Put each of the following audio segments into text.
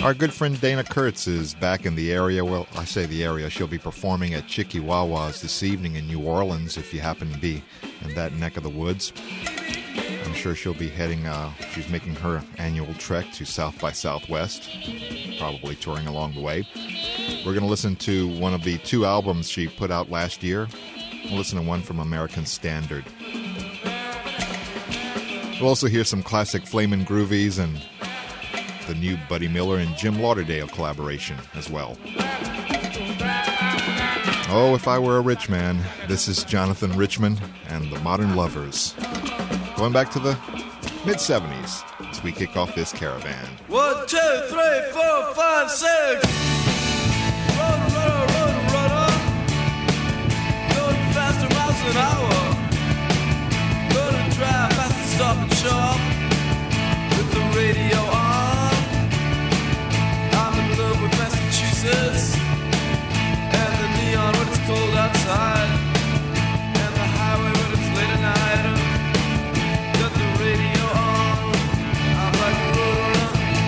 Our good friend Dana Kurtz is back in the area. Well, I say the area. She'll be performing at Chicky-Wawa's this evening in New Orleans if you happen to be in that neck of the woods. I'm sure she'll be heading, she's making her annual trek to South by Southwest, probably touring along the way. We're going to listen to one of the 2 albums she put out last year. We'll listen to one from American Standard. We'll also hear some classic Flamin' Groovies and the new Buddy Miller and Jim Lauderdale collaboration as well. Oh, if I were a rich man, this is Jonathan Richman and the Modern Lovers. Going back to the mid-70s as we kick off this caravan. 1, 2, 3, 4, 5, 6. Run, going faster miles an hour. Gonna drive fast and stop and shop with the radio on. I'm in love with Massachusetts and the neon when it's cold outside, and the highway when it's late at night. Got the radio on. I'm like a roadrunner.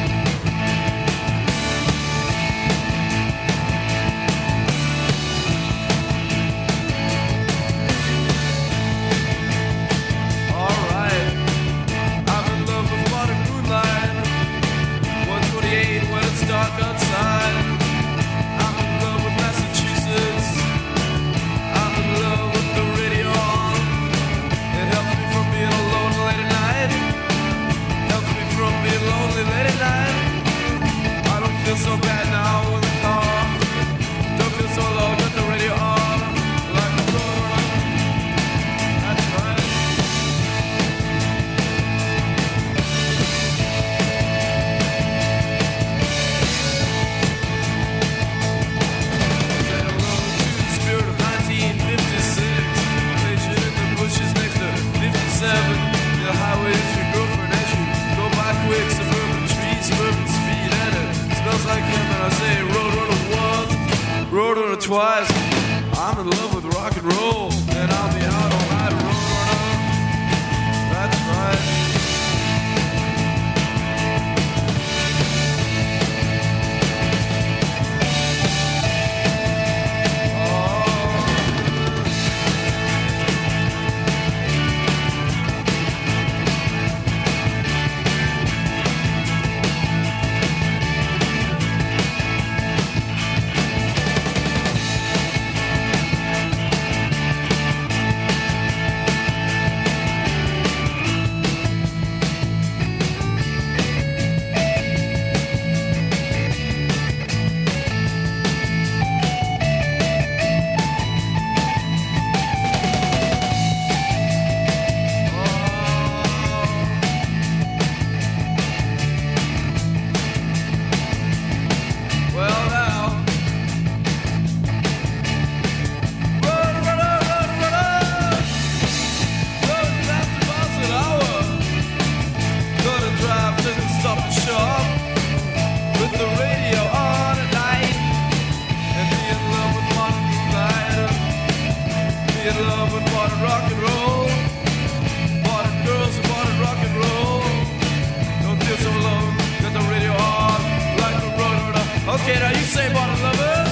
Alright, I'm in love with modern moonlight. 128 when it's dark outside. I'm in love with Massachusetts. I'm in love with the radio on. It helps me from being alone late at night. Helps me from being lonely late at night. I don't feel so bad now in the car. Don't feel so low, got the radio on. Like a roadrunner. That's right. Say hello to the spirit of 1956. Station in the bushes next to 57. The highway's your girlfriend as you go by quick. Suburban trees, suburban speed, and it smells like him. And I say roadrunner once, roadrunner twice. I'm in love with rock and roll, and I'll be out all night, roadrunner. That's right. Well now, roadrunner, going fast miles an hour. Gonna drive to the stop and shop with the radio on at night, and be in love with modern moonlight. Be in love with modern rock and roll, modern girls and modern rock and roll. Don't feel so alone, got the radio on like a roadrunner. Okay, now you say modern lovers.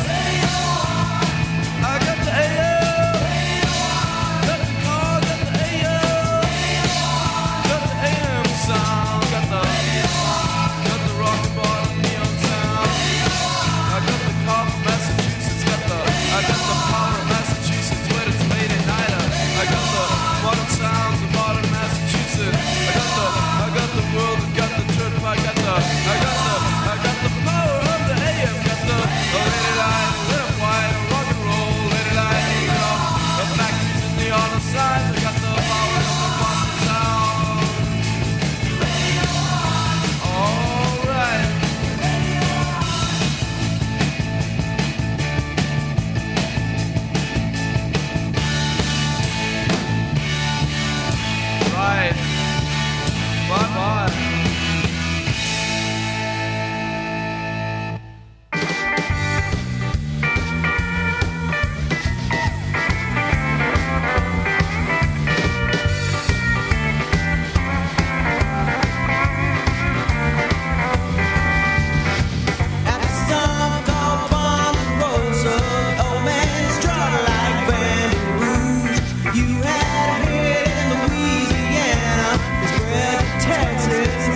I got the AM. Got the car, got the AM. Got the AM sound. Got the rock and bottom neon sound. I got the car from Massachusetts. I got the power of Massachusetts when it's late at night. I got the modern sounds of modern Massachusetts. I got the world and got the turnpike. I got the power of the AM.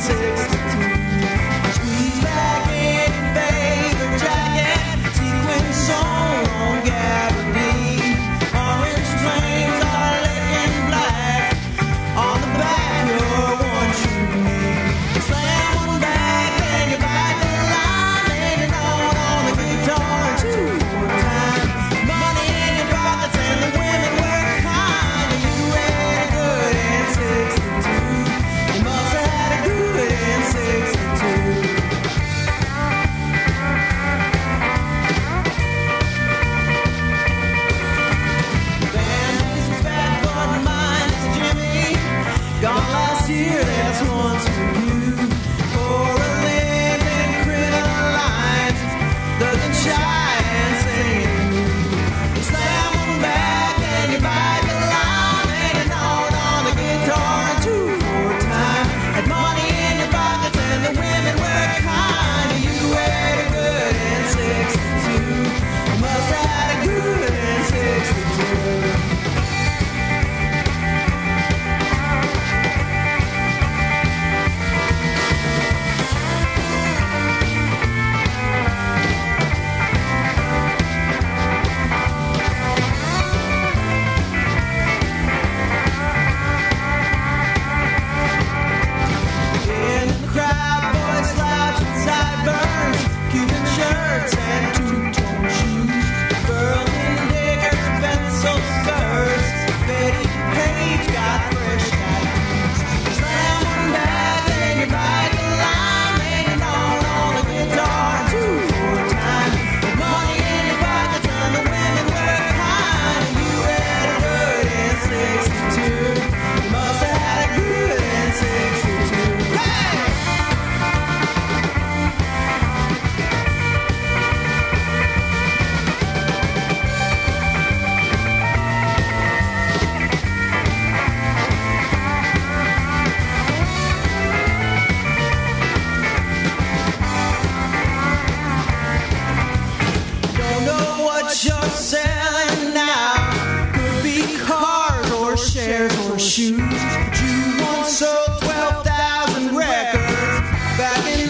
shoes. But you once sold 12,000 records back in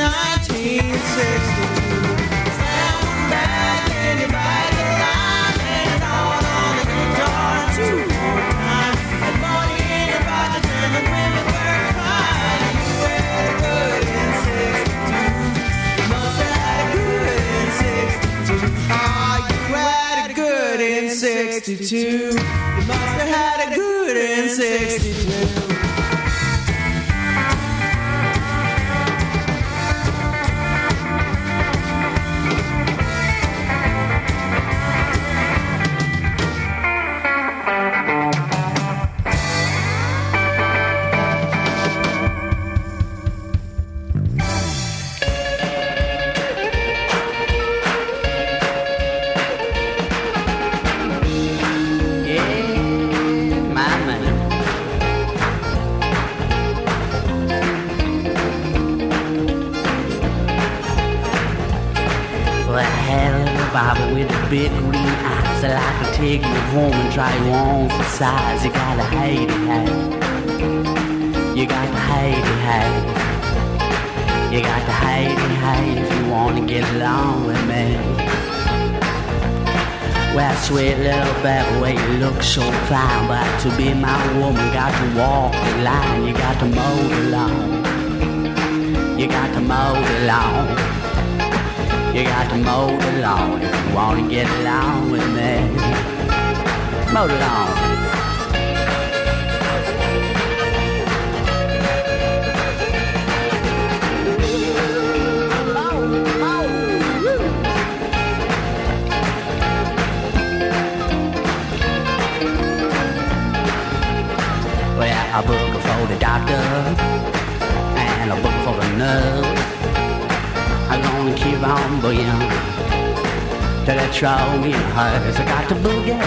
1962. Sound back and you bite the line and on the guitar 2-4 times. Had money in your pockets and the women were crying. You had a good in 62. You must have had a good in 62. Ah, you had a good in 62. You must have had a good in 62. With the big green eyes, I like to take you home and try you on for size. You gotta hate it, hey. You got to hate it, hey. You got to hate it, hey, if you wanna get along with me. Well, sweet little baby, you look so fine, but to be my woman, got to walk the line. You got to mow the lawn. You got to mow the lawn. You got to mow the lawn if you want to get along with me. Mow the lawn. Well, I book for the doctor and I book for the nurse. I'm gonna keep on boogie till they throw me in hers. I got to boogie,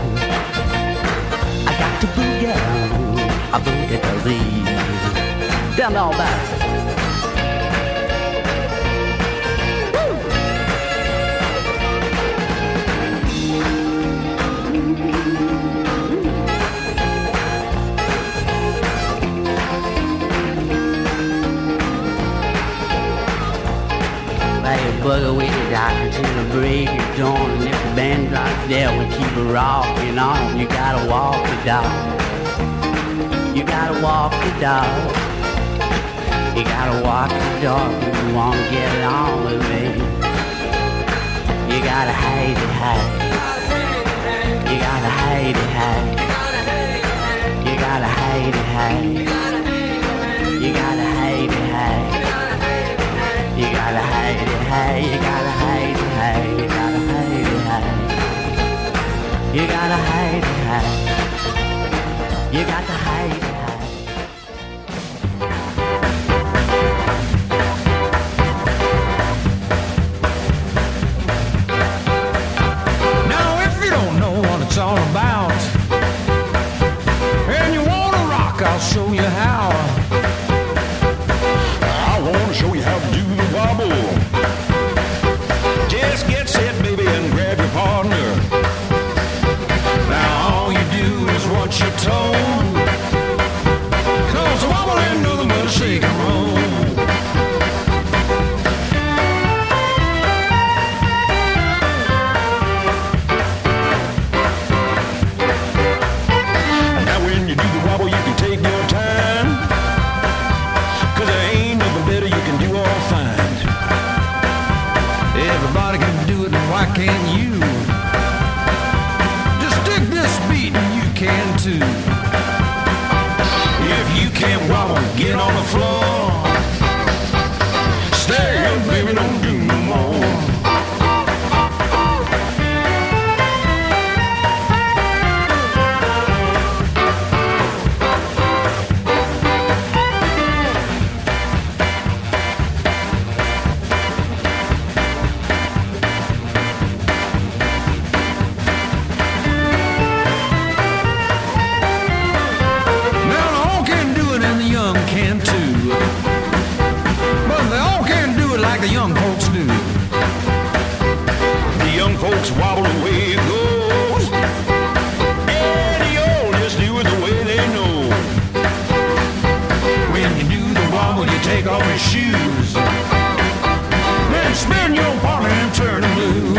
I got to boogie, I boogie to thee. Tell me all about it. boogie with the doctor till the break of dawn. And if the band drops dead, we keep it rocking on. You gotta walk the dog. You gotta walk the dog. You gotta walk the dog if you wanna get along with me. You gotta hate it, hate. You gotta hate it, hate. You gotta hate it, hate. You gotta hate it, hate. You gotta hate it, hate. You gotta hate it, hate. You gotta hate it, hate. You gotta hate it, hate. You got to hate it, hate. Now if you don't know what it's all about and you wanna rock, I'll show you how. I wanna show you how to do the wobble. Just get set, baby, and grab your partner. Now all you do is what you're told. Cause the wobble ain't nothing but a shake and roll. Now when you do the wobble, you can take your time. Cause there ain't nothing better you can do or find. Everybody can do it, and why can't you? Just dig this beat and you can too. If you can't wobble, get on the floor. Stay up, baby, don't do no more. Now the old can do it and the young can too. But they all can't do it like the young folks do. The young folks wobble the way it goes. And the old just do it the way they know. When you do the wobble, you take off your shoes. Then spin your partner and turn them blue.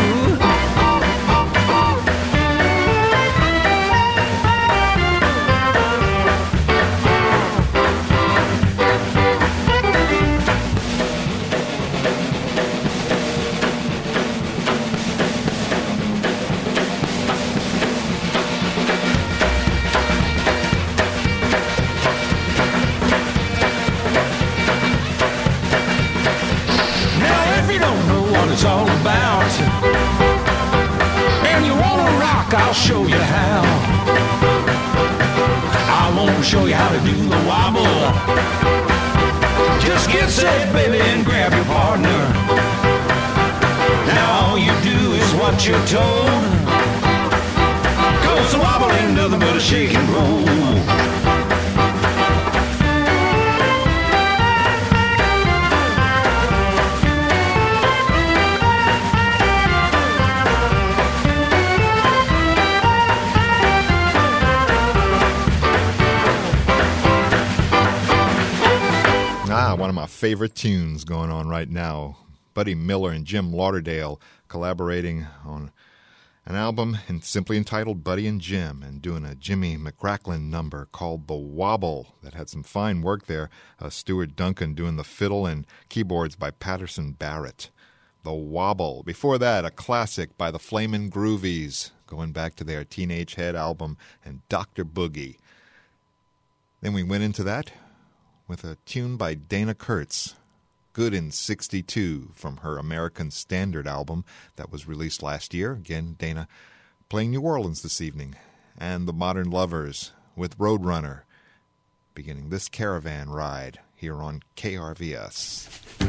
Now if you don't know what it's all about and you wanna rock, I'll show you how. I won't show you how to do the wobble. Just get set, baby, and grab your partner. Now all you do is what you're told. Cause the wobble ain't nothing but a shake and roll. One of my favorite tunes going on right now. Buddy Miller and Jim Lauderdale collaborating on an album simply entitled Buddy and Jim, and doing a Jimmy McCracklin number called The Wobble that had some fine work there. Stuart Duncan doing the fiddle and keyboards by Patterson Barrett. The Wobble. Before that, a classic by the Flamin' Groovies, going back to their Teenage Head album, and Dr. Boogie. Then we went into that with a tune by Dana Kurtz, Good in 62, from her American Standard album that was released last year. Again, Dana playing New Orleans this evening. And the Modern Lovers with Roadrunner, beginning this caravan ride here on KRVS.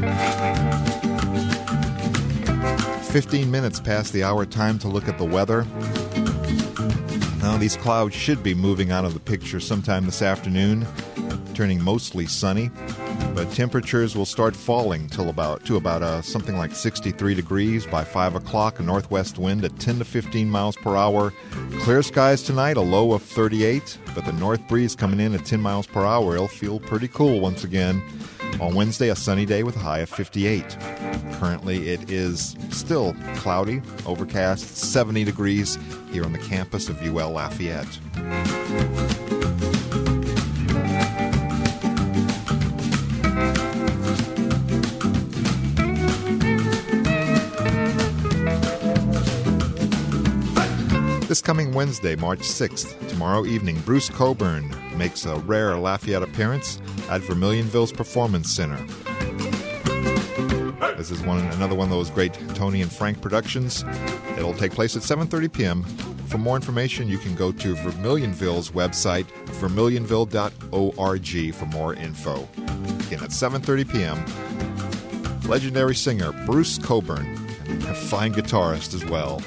15 minutes past the hour, time to look at the weather. Now, these clouds should be moving out of the picture sometime this afternoon, turning mostly sunny, but temperatures will start falling to about something like 63 degrees by 5 o'clock. A northwest wind at 10 to 15 miles per hour. Clear skies tonight, a low of 38, but the north breeze coming in at 10 miles per hour. It'll feel pretty cool once again. On Wednesday, a sunny day with a high of 58. Currently, it is still cloudy, overcast, 70 degrees here on the campus of UL Lafayette. This coming Wednesday, March 6th, tomorrow evening, Bruce Cockburn makes a rare Lafayette appearance at Vermilionville's Performance Center. This is another one of those great Tony and Frank productions. It'll take place at 7:30 p.m. For more information, you can go to Vermilionville's website, vermilionville.org, for more info. Again, at 7:30 p.m., legendary singer Bruce Cockburn, and a fine guitarist as well.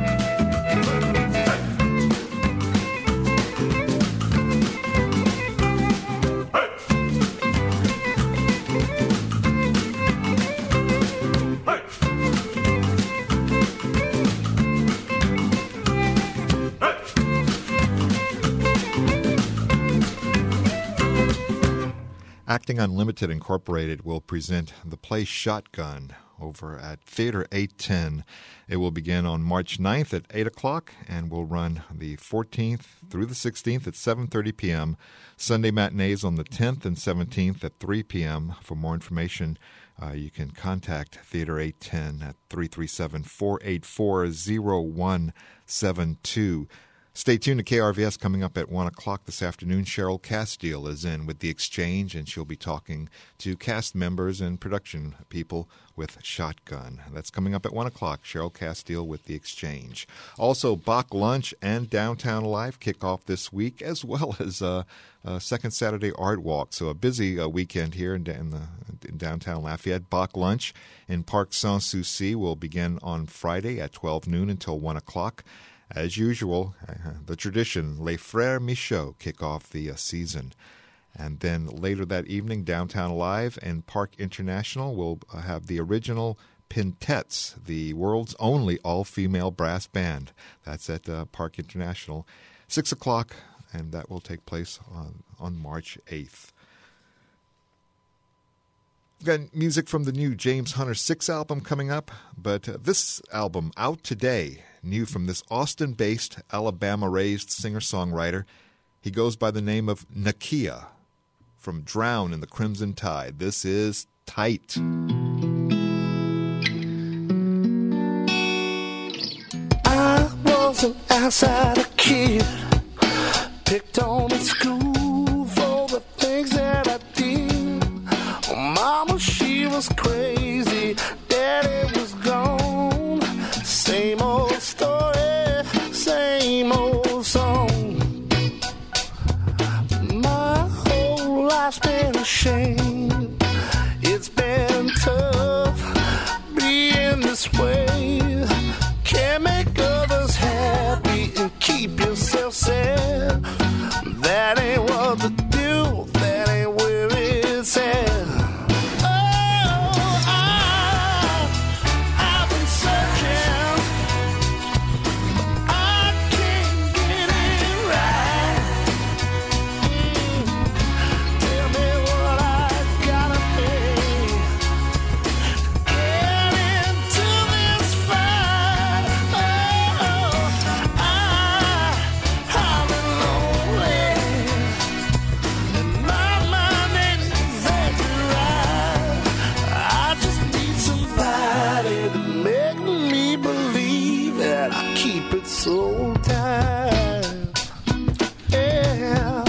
Acting Unlimited Incorporated will present the play Shotgun over at Theater 810. It will begin on March 9th at 8 o'clock and will run the 14th through the 16th at 7:30 p.m. Sunday matinees on the 10th and 17th at 3 p.m. For more information, you can contact Theater 810 at 337-484-0172. Stay tuned to KRVS. Coming up at 1 o'clock this afternoon, Cheryl Castile is in with The Exchange, and she'll be talking to cast members and production people with Shotgun. That's coming up at 1 o'clock, Cheryl Castile with The Exchange. Also, Bach Lunch and Downtown Alive kick off this week, as well as Second Saturday Art Walk. So a busy weekend here in downtown Lafayette. Bach Lunch in Parc Sans-Souci will begin on Friday at 12 noon until 1 o'clock. As usual, the tradition, Les Frères Michaud kick off the season. And then later that evening, Downtown Alive and Park International will have the original Pintettes, the world's only all-female brass band. That's at Park International, 6 o'clock, and that will take place on March 8th. We've got music from the new James Hunter 6 album coming up, but this album, out today, new from this Austin-based, Alabama-raised singer-songwriter. He goes by the name of Nakia from Drown in the Crimson Tide. This is Tight. I was an outsider kid, picked on in school for the things that I did. Mama, she was crazy, Daddy was gone. Same old story, same old song. My whole life's been a shame. It's been tough being this way. Can't make others happy and keep yourself sad. That ain't what to do, that ain't where it's at. So tired, yeah.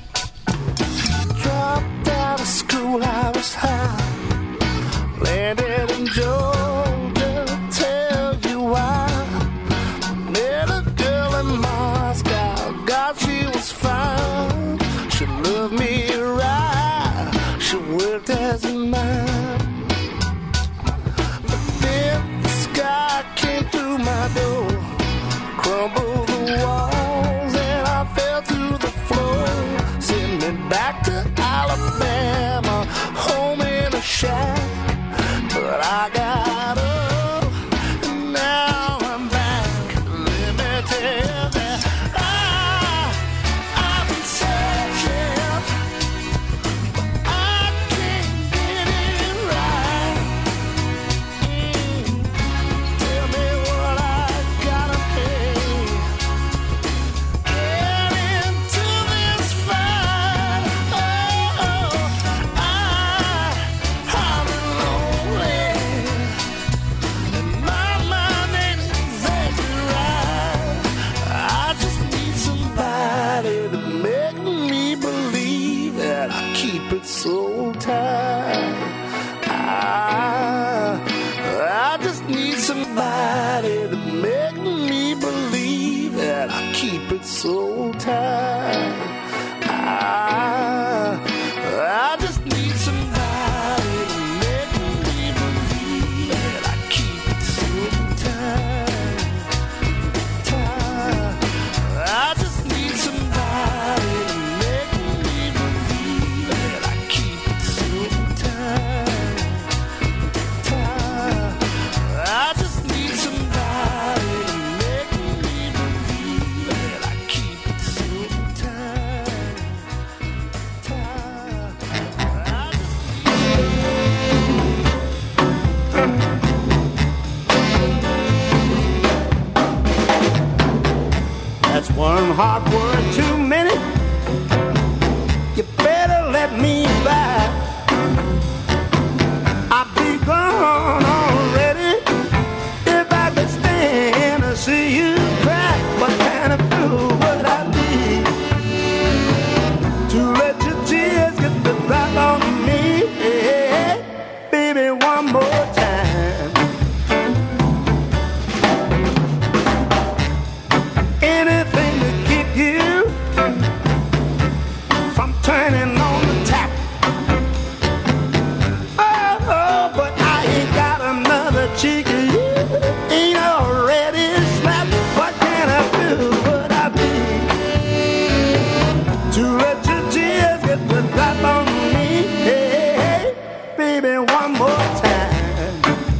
Dropped out of school, I was high. Landed in Georgia, tell you why. Met a girl in Moscow, God, she was fine. She loved me right, she worked as a mime. But then the sky came through my door. Crumbled the walls and I fell to the floor. Send me back to Alabama, home in a shack. But I got up and now I'm back. Let me tell you, I've been searching, but I can't get hard word too many. You better let me by. I'd be gone already if I could stand to see you cry. What kind of fool would I be to let your tears get the drop on me? Hey, baby, one more time. Anything to keep you from turning on the tap. Oh, but I ain't got another cheek. Ain't already slapped. What kind of fool would I be to let your tears get the drop on me? Hey, baby, one more time.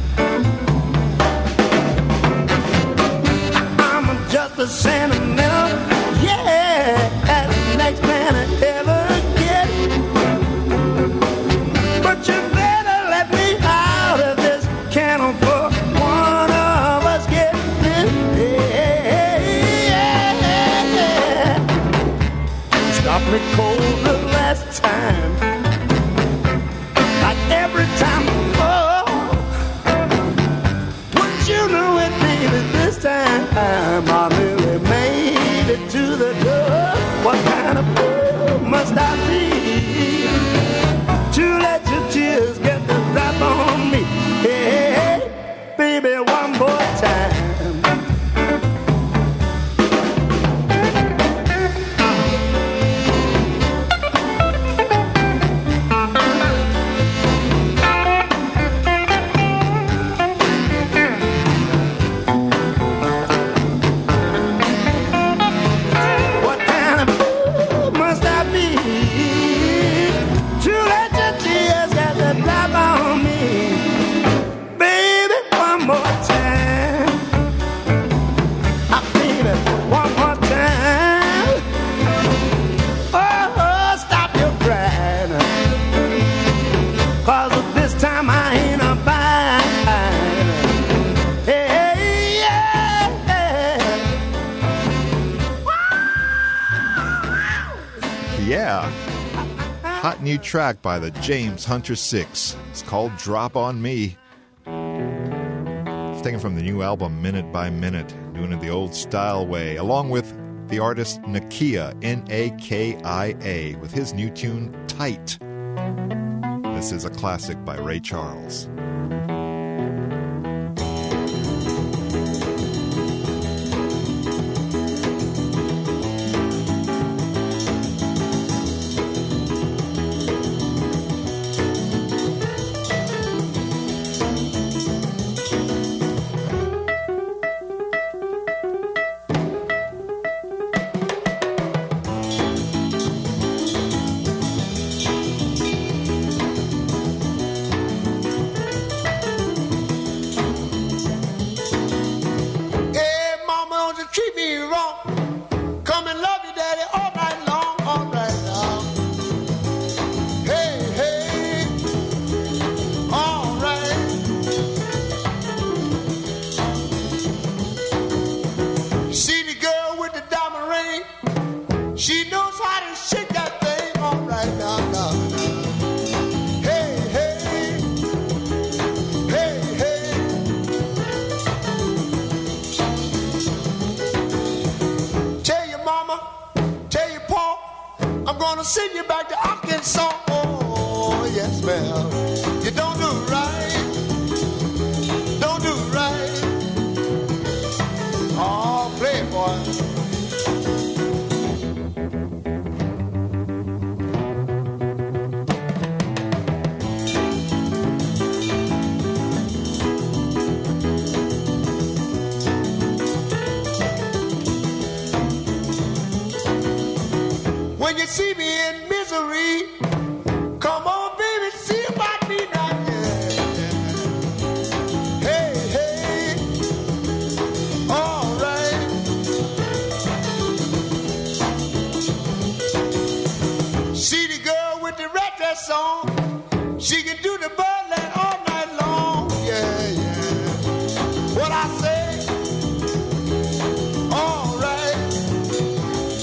I'm just a sentimental, yeah, as the next man I ever get. But you better let me out of this kennel for one of us getting yeah. You stopped me cold the last time, like every time before. Wouldn't you know it, baby, this time I really made it to the door. What kind of fool must I be to let your tears get the drop on me? Hey, baby, one more time. What kind of fool must I be to let your tears get the drop on me? Baby, one more time. Baby, one more time. Oh, stop your crying, 'cause this time I ain't a buying. Hey, yeah. Yeah. Hot new track by the James Hunter Six. It's called Drop on Me. It's taken from the new album Minute by Minute, doing it the old style way, along with the artist Nakia, Nakia, with his new tune Tight. This is a classic by Ray Charles. Hey, mama, don't you treat me wrong. Come and love you, daddy, all night long, all night long. Hey, hey, all right. See the girl with the diamond ring? She knows how to shake that thing, all right now, now, now. Hey, hey, hey, hey. Tell your mama, tell your pa, I'm gonna send you back to Arkansas. Oh, yes, ma'am. You don't do right. Don't do right. Oh, playboy. When you see me in misery, come on, baby, see about me now. Yeah. Hey, hey, all right. See the girl with the red dress on, she can do the Birdland all night long. Yeah, yeah. What I say, all right.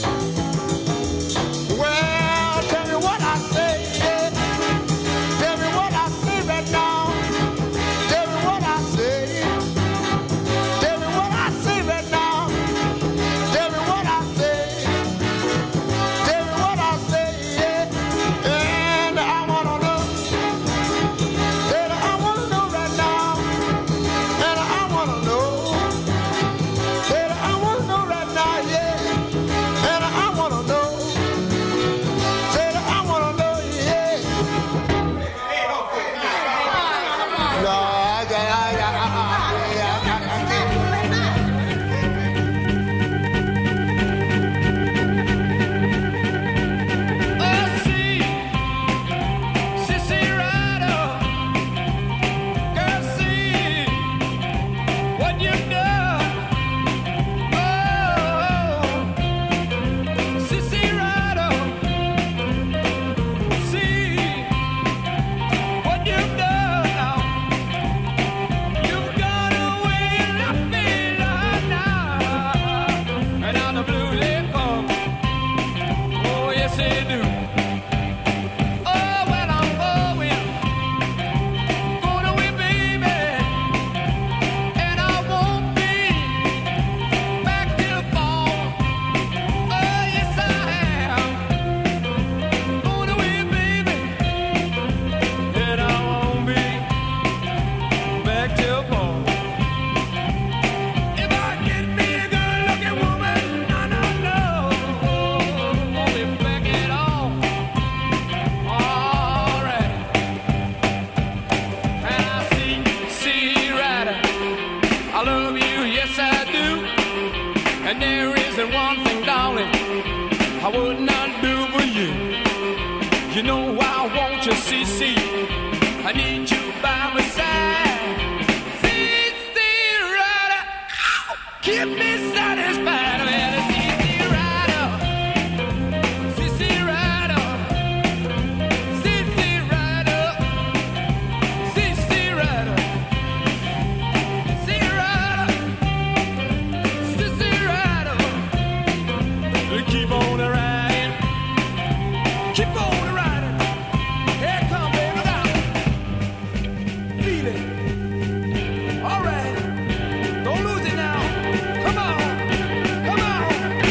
baby. All right. Don't lose it now. Come on. Come on.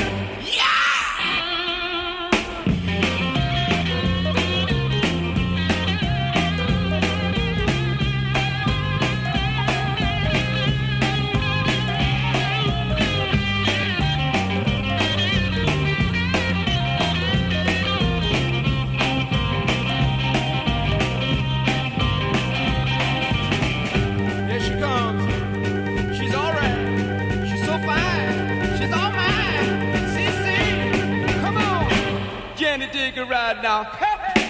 Here she comes. She's all right. She's so fine. She's all mine. See, come on. Jenny, dig a ride now. Hey.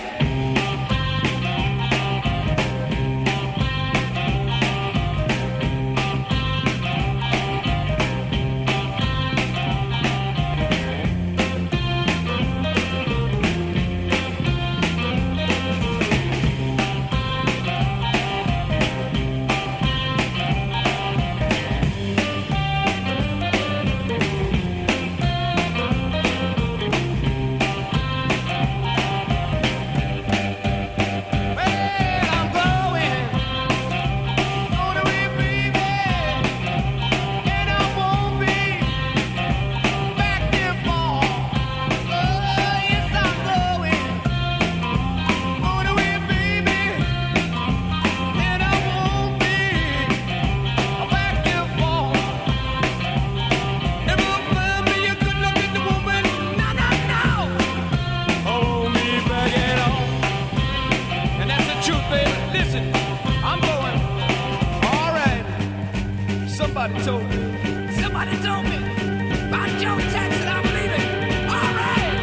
Somebody told me about Joe Jackson, I'm leaving. All right.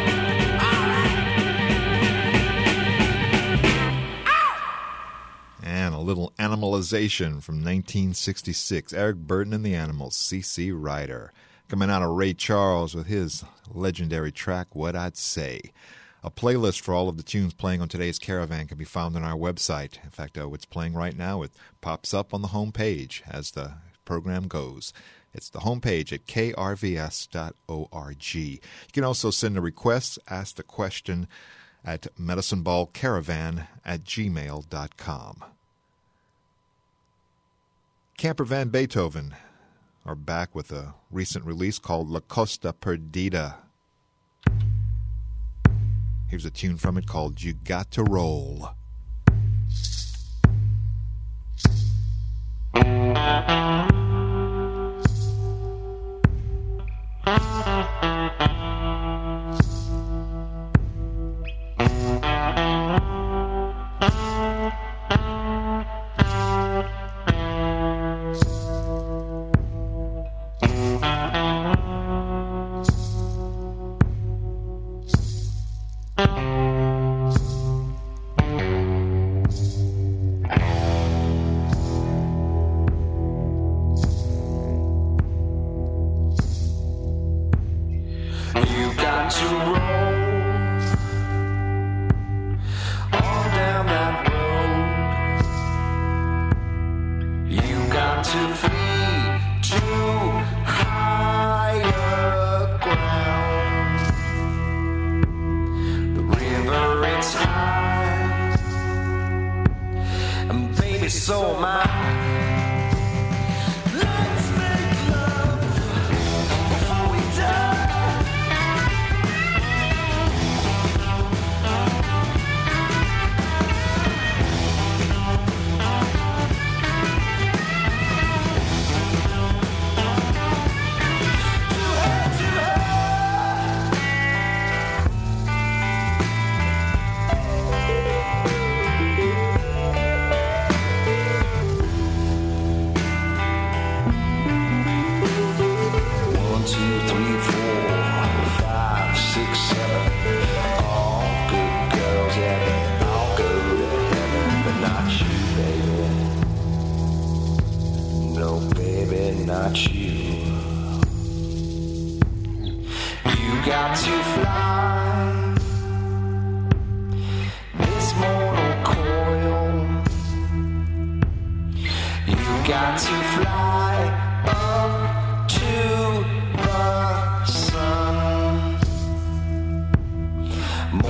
Ow! And a little Animalization from 1966. Eric Burden and the Animals, C.C. Ryder. Coming out of Ray Charles with his legendary track, What I'd Say. A playlist for all of the tunes playing on today's Caravan can be found on our website. In fact, what's playing right now, it pops up on the home page as the program goes. It's the homepage at krvs.org. You can also send a request, ask the question at medicineballcaravan@gmail.com. Camper Van Beethoven are back with a recent release called La Costa Perdida. Here's a tune from it called You Got to Roll.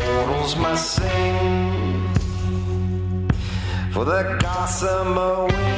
For the gossamer wind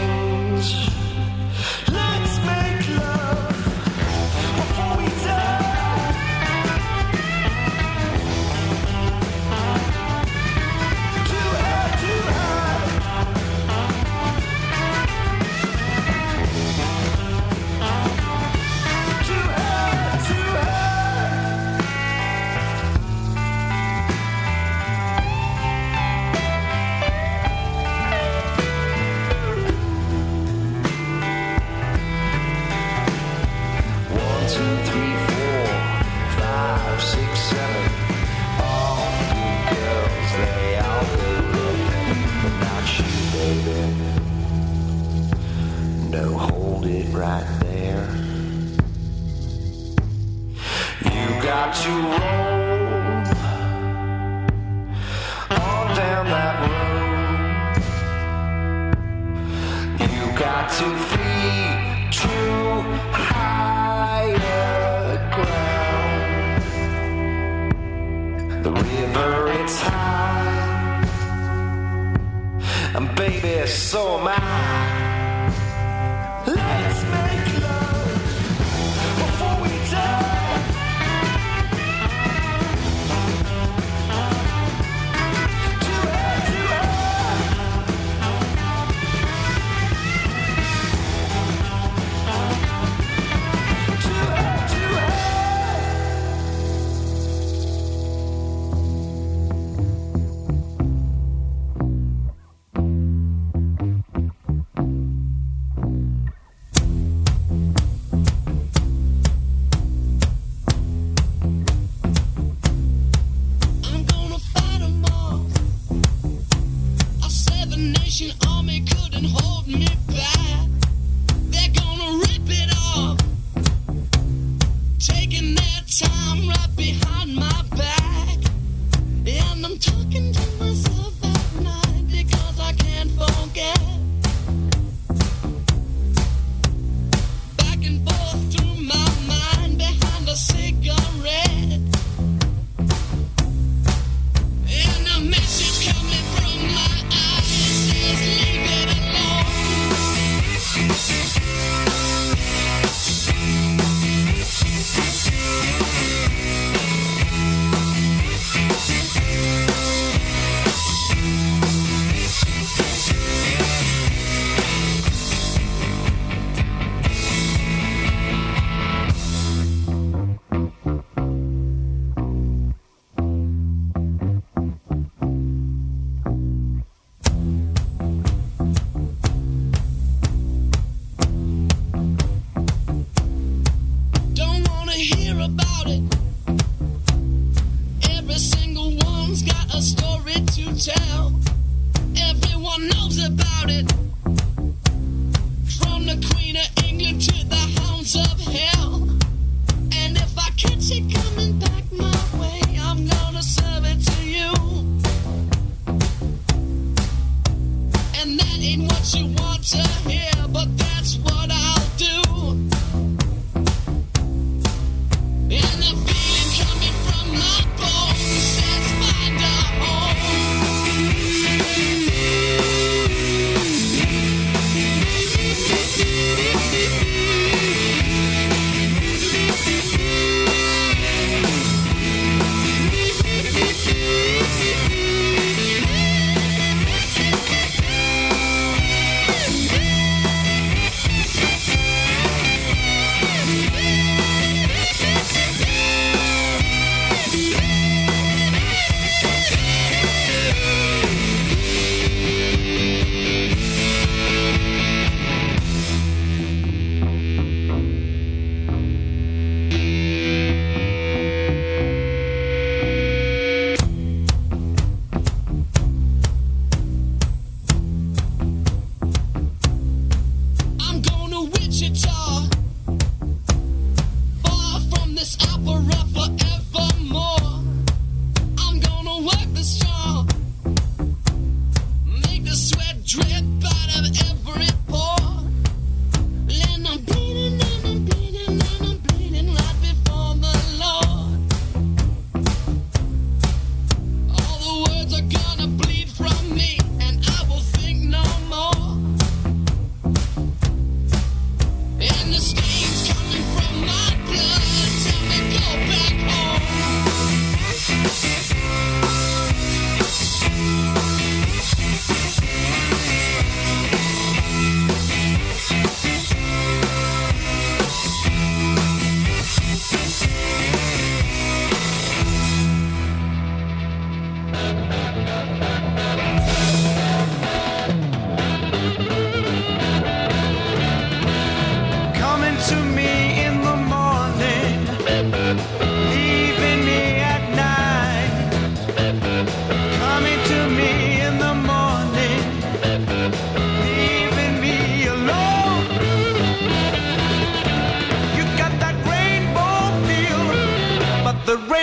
window, hold it right there. You got to roll on down that road. You got to flee to higher ground. The river, it's high, and baby, so am I. Let's make love before we die.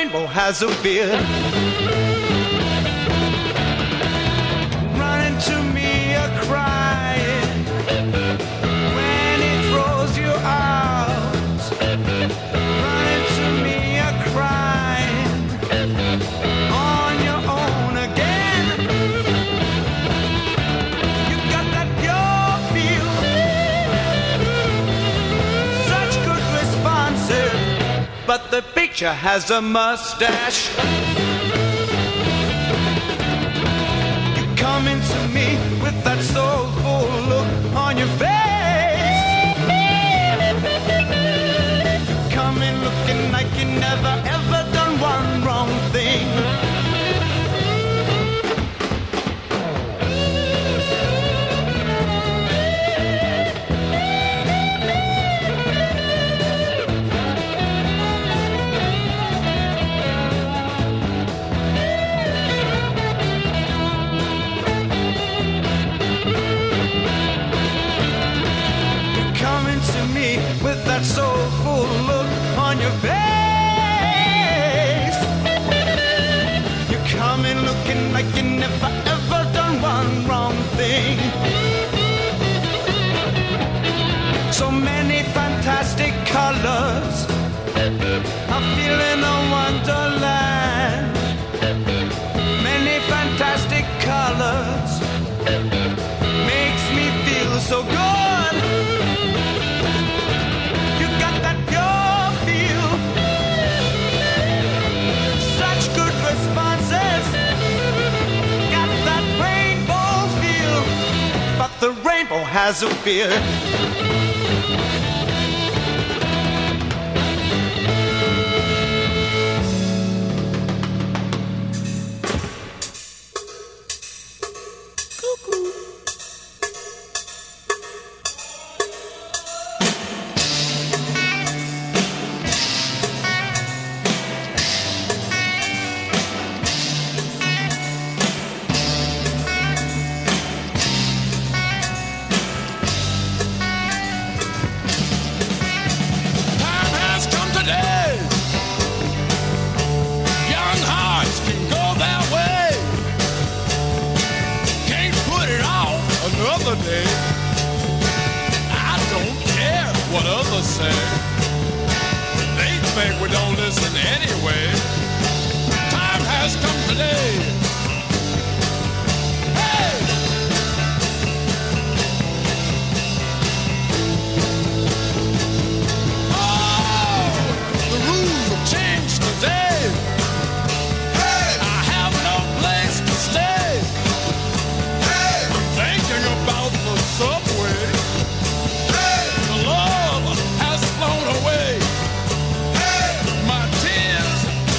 rainbow has a beard. Running to me a crying when he throws you out. Running to me a crying on your own again. You got that pure feel, such good responses, but the picture has a mustache. You come into me with that soulful look on your face. You come in looking like you never ever done one wrong thing. With that soulful look on your face, you come in looking like you never ever done one wrong thing. So many fantastic colors, I feel in a wonderland. Many fantastic colors makes me feel so good. The rainbow has a beard. The love has flown away. My tears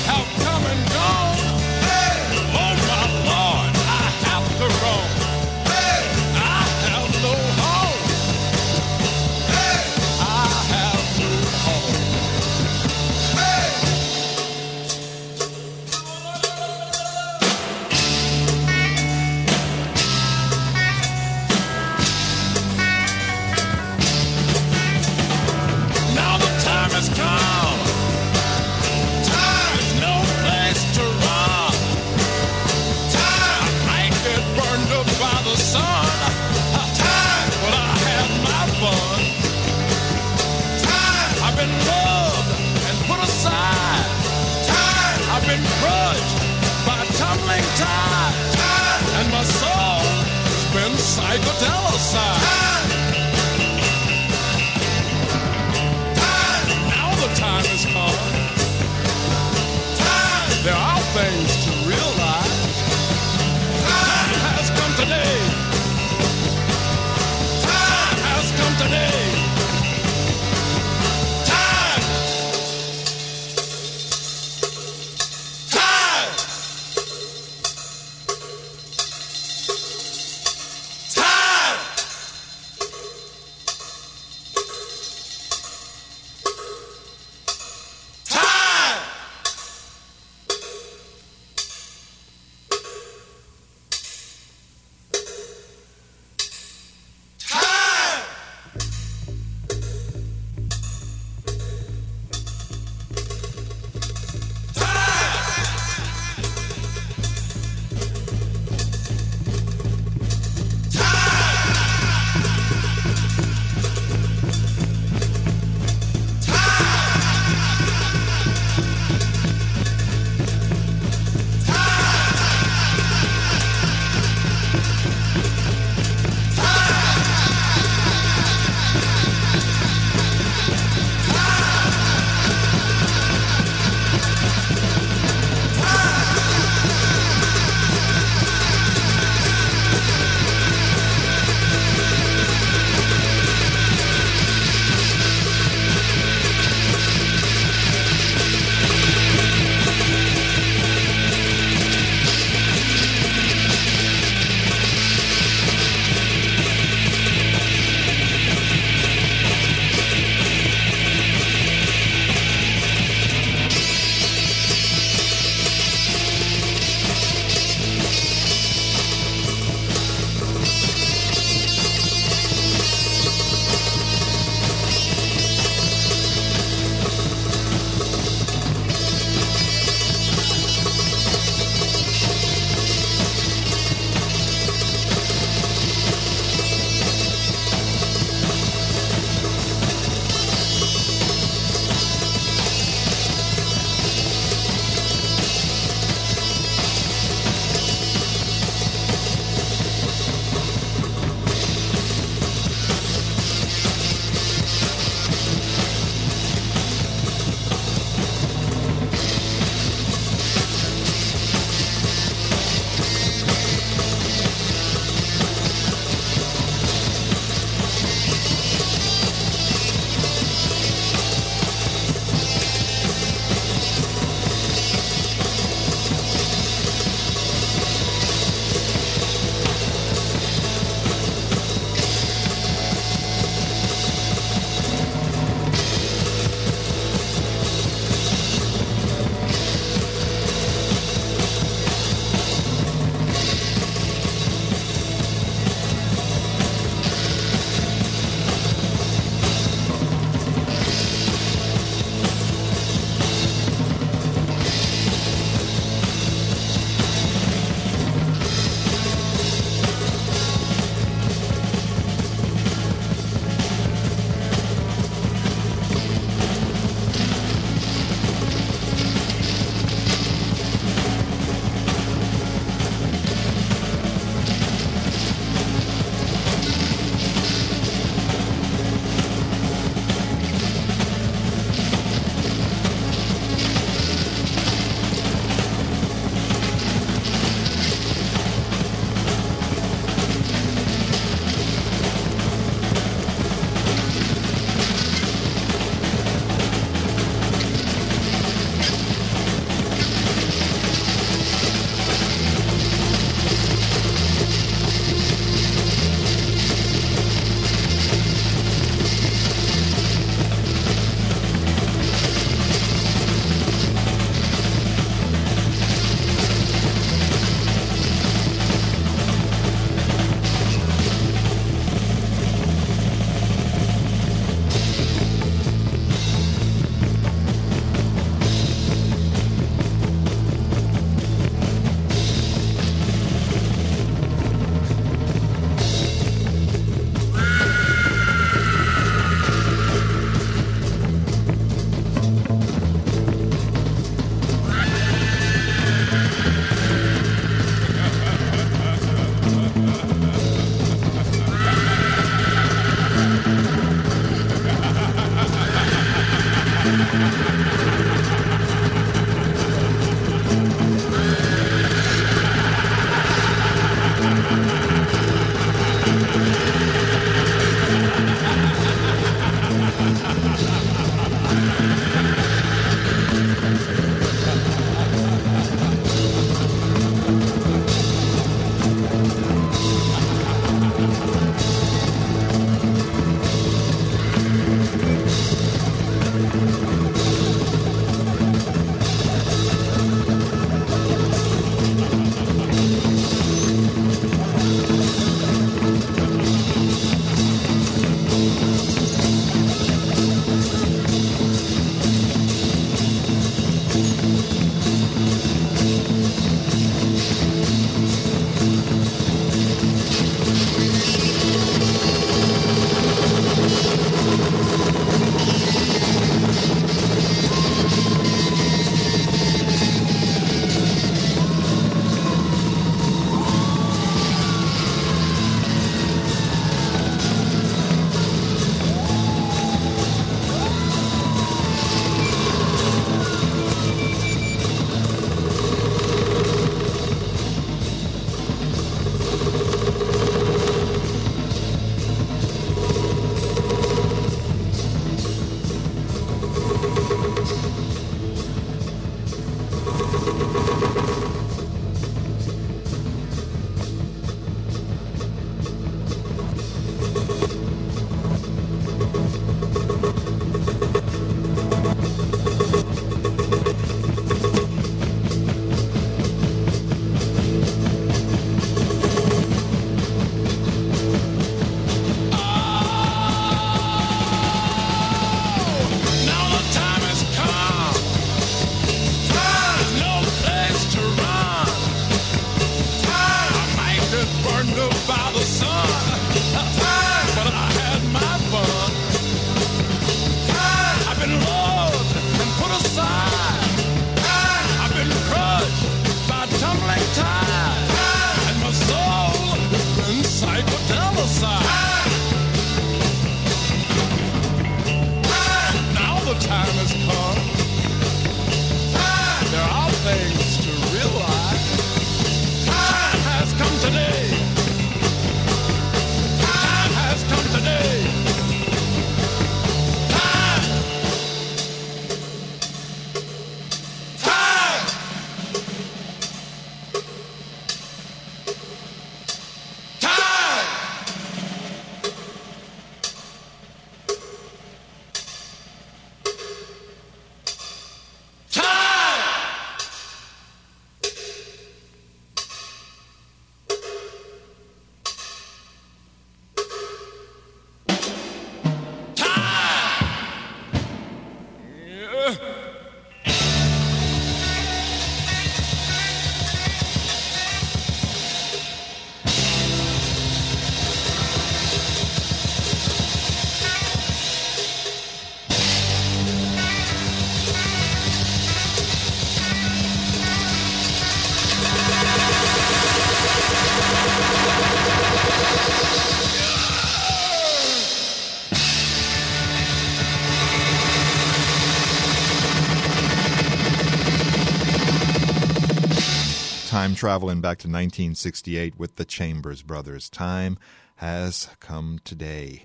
Time traveling back to 1968 with the Chambers Brothers. Time has come today.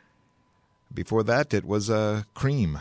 Before that, it was Cream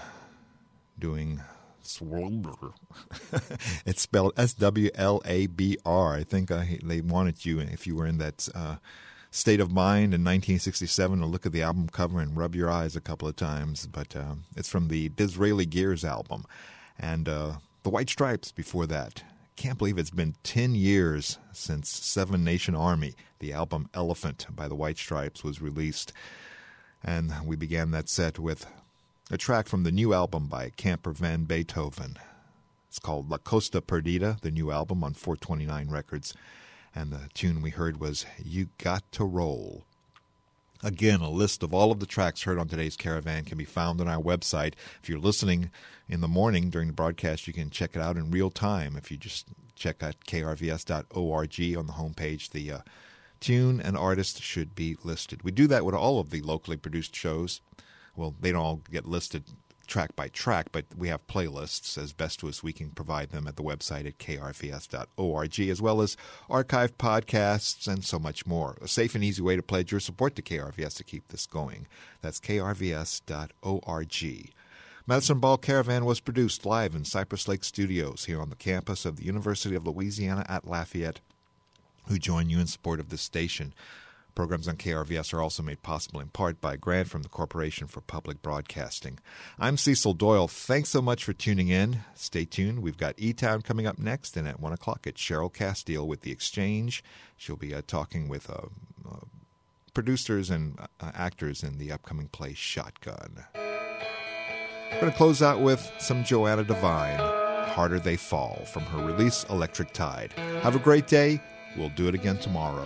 doing Swabler. It's spelled S-W-L-A-B-R. I think they wanted you, if you were in that state of mind in 1967, to look at the album cover and rub your eyes a couple of times. But it's from the Disraeli Gears album. And the White Stripes before that. Can't believe it's been 10 years since Seven Nation Army, the album Elephant by the White Stripes, was released. And we began that set with a track from the new album by Camper Van Beethoven. It's called La Costa Perdida, the new album on 429 Records. And the tune we heard was You Got to Roll. Again, a list of all of the tracks heard on today's Caravan can be found on our website. If you're listening in the morning during the broadcast, you can check it out in real time. If you just check out krvs.org on the homepage, the tune and artist should be listed. We do that with all of the locally produced shows. Well, they don't all get listed track by track, but we have playlists as best as we can provide them at the website at krvs.org, as well as archived podcasts and so much more. A safe and easy way to pledge your support to KRVS to keep this going. That's krvs.org. Medicine Ball Caravan was produced live in Cypress Lake Studios here on the campus of the University of Louisiana at Lafayette, who join you in support of this station. Programs on KRVS are also made possible in part by a grant from the Corporation for Public Broadcasting. I'm Cecil Doyle. Thanks so much for tuning in. Stay tuned. We've got E-Town coming up next, and at 1 o'clock it's Cheryl Castile with The Exchange. She'll be talking with producers and actors in the upcoming play Shotgun. We're going to close out with some Joanna Devine, Harder They Fall, from her release Electric Tide. Have a great day. We'll do it again tomorrow.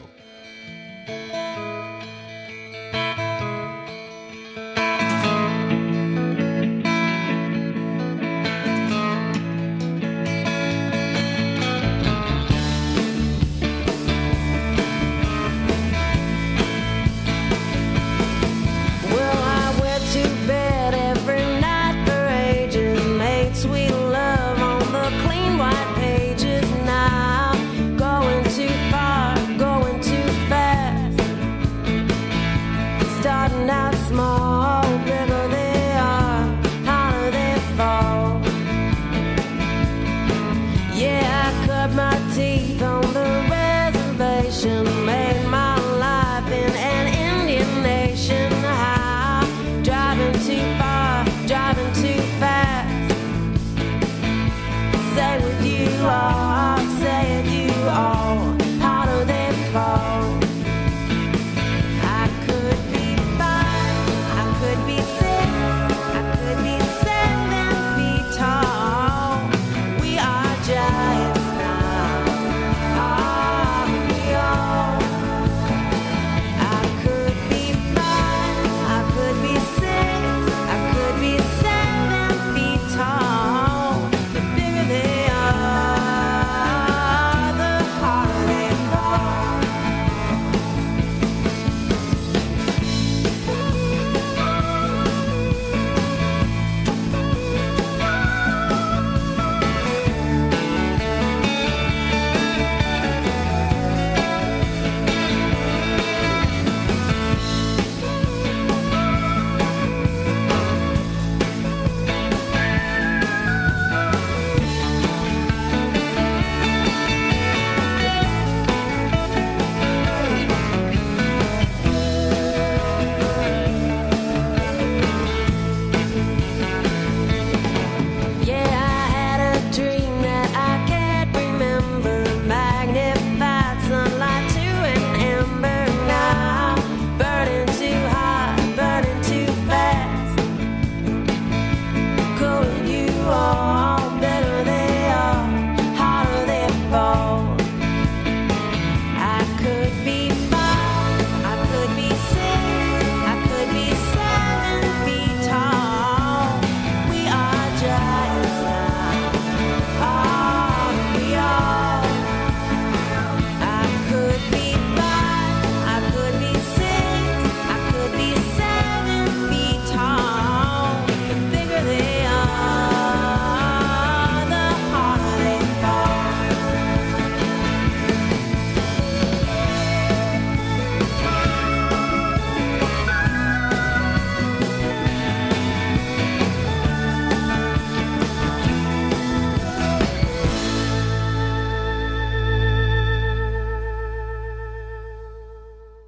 Well, I went to bed